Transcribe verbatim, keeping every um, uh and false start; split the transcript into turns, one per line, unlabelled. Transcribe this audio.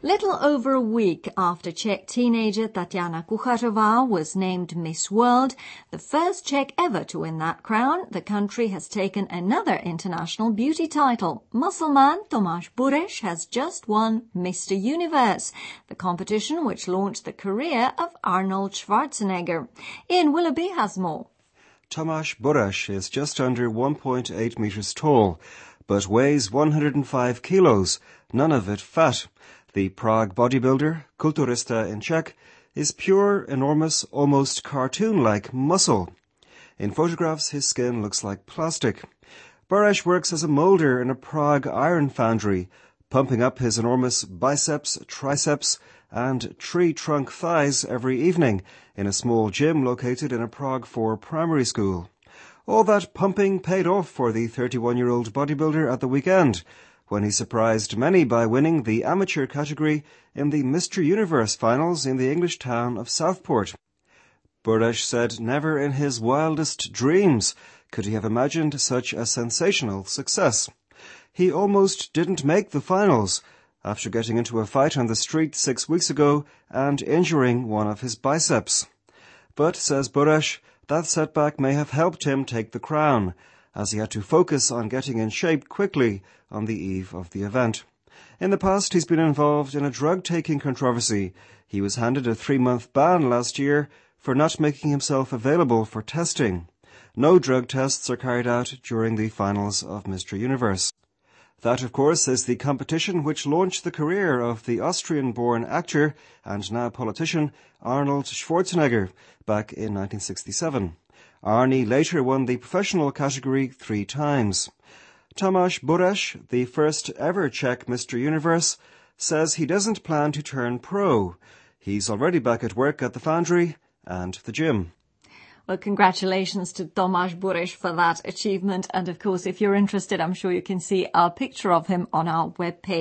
Little over a week after Czech teenager Tatiana Kuchařová was named Miss World, the first Czech ever to win that crown, the country has taken another international beauty title. Muscle man Tomáš Bureš has just won Mister Universe, the competition which launched the career of Arnold Schwarzenegger. Ian Willoughby has more.
Tomáš Bureš is just under one point eight metres tall, but weighs one hundred five kilos, none of it fat. The Prague bodybuilder, kulturista in Czech, is pure, enormous, almost cartoon-like muscle. In photographs, his skin looks like plastic. Bureš works as a moulder in a Prague iron foundry, pumping up his enormous biceps, triceps, and tree-trunk thighs every evening in a small gym located in a Prague four primary school. All that pumping paid off for the thirty-one-year-old bodybuilder at the weekend, when he surprised many by winning the amateur category in the Mister Universe finals in the English town of Southport. Bureš said never in his wildest dreams could he have imagined such a sensational success. He almost didn't make the finals after getting into a fight on the street six weeks ago and injuring one of his biceps. But, says Bureš, that setback may have helped him take the crown, as he had to focus on getting in shape quickly on the eve of the event. In the past, he's been involved in a drug-taking controversy. He was handed a three-month ban last year for not making himself available for testing. No drug tests are carried out during the finals of Mister Universe. That, of course, is the competition which launched the career of the Austrian-born actor and now politician Arnold Schwarzenegger back in nineteen sixty-seven. Arnie later won the professional category three times. Tomáš Bureš, the first ever Czech Mister Universe, says he doesn't plan to turn pro. He's already back at work at the foundry and the gym.
Well, congratulations to Tomáš Bureš for that achievement. And of course, if you're interested, I'm sure you can see a picture of him on our webpage.